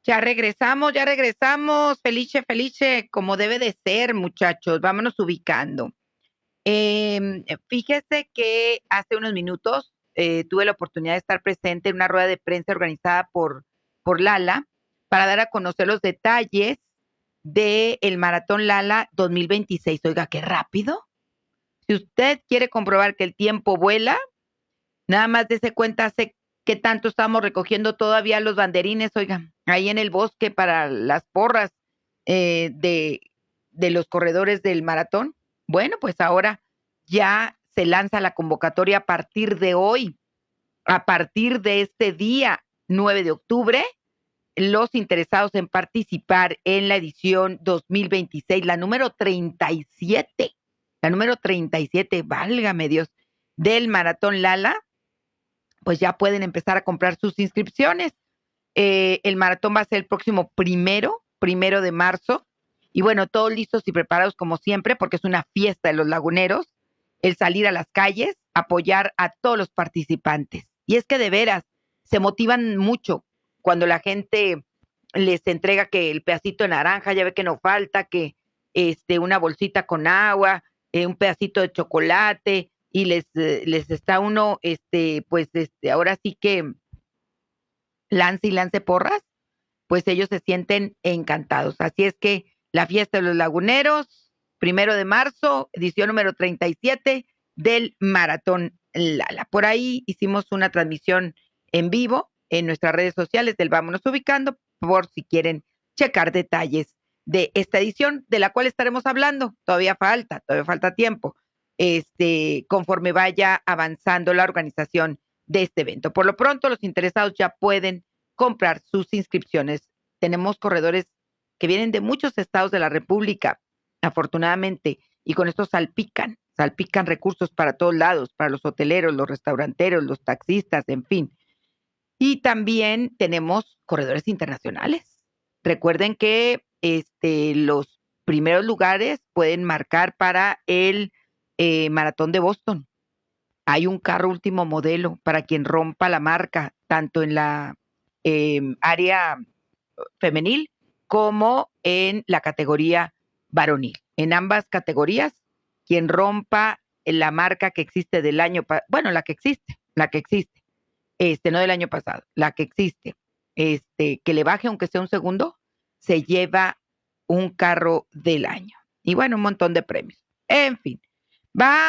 Ya regresamos. Felice, Felice, como debe de ser, muchachos. Vámonos ubicando. Fíjese que hace unos minutos tuve la oportunidad de estar presente en una rueda de prensa organizada por Lala para dar a conocer los detalles del Maratón Lala 2026. Oiga, qué rápido. Si usted quiere comprobar que el tiempo vuela, nada más dése cuenta hace qué tanto estamos recogiendo todavía los banderines, oigan, ahí en el bosque para las porras de los corredores del maratón. Bueno, pues ahora ya se lanza la convocatoria a partir de hoy, a partir de este día 9 de octubre, los interesados en participar en la edición 2026, la número 37, válgame Dios, del Maratón Lala, pues ya pueden empezar a comprar sus inscripciones. El maratón va a ser el próximo primero de marzo. Y bueno, todos listos y preparados como siempre, porque es una fiesta de los laguneros, el salir a las calles, apoyar a todos los participantes. Y es que de veras, se motivan mucho cuando la gente les entrega que el pedacito de naranja, ya ve que no falta, que una bolsita con agua, un pedacito de chocolate, y les está uno, ahora sí que lance y lance porras, pues ellos se sienten encantados. Así es que la fiesta de los laguneros, 1 de marzo, edición número 37 del Maratón Lala. Por ahí hicimos una transmisión en vivo en nuestras redes sociales del Vámonos Ubicando, por si quieren checar detalles de esta edición, de la cual estaremos hablando. Todavía falta tiempo, conforme vaya avanzando la organización de este evento. Por lo pronto, los interesados ya pueden comprar sus inscripciones. Tenemos corredores que vienen de muchos estados de la República, afortunadamente, y con esto salpican recursos para todos lados, para los hoteleros, los restauranteros, los taxistas, en fin. Y también tenemos corredores internacionales. Recuerden que los primeros lugares pueden marcar para el Maratón de Boston. Hay un carro último modelo para quien rompa la marca, tanto en la área femenil como en la categoría varonil. En ambas categorías, quien rompa la marca que existe del año, la que existe, no del año pasado, la que existe, que le baje aunque sea un segundo, se lleva un carro del año. Y bueno, un montón de premios. En fin, va